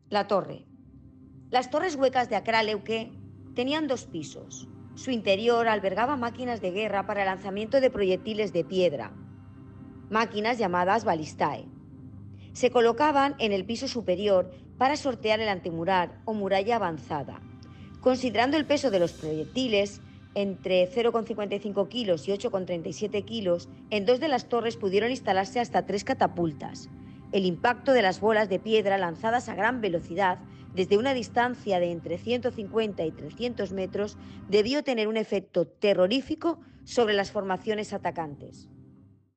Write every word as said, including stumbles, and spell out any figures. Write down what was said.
La torre. Las torres huecas de Acraleuque tenían dos pisos. Su interior albergaba máquinas de guerra para el lanzamiento de proyectiles de piedra, máquinas llamadas balistae. Se colocaban en el piso superior para sortear el antemurar o muralla avanzada. Considerando el peso de los proyectiles, entre cero coma cincuenta y cinco kilos y ocho coma treinta y siete kilos, en dos de las torres pudieron instalarse hasta tres catapultas. El impacto de las bolas de piedra lanzadas a gran velocidad desde una distancia de entre ciento cincuenta y trescientos metros debió tener un efecto terrorífico sobre las formaciones atacantes.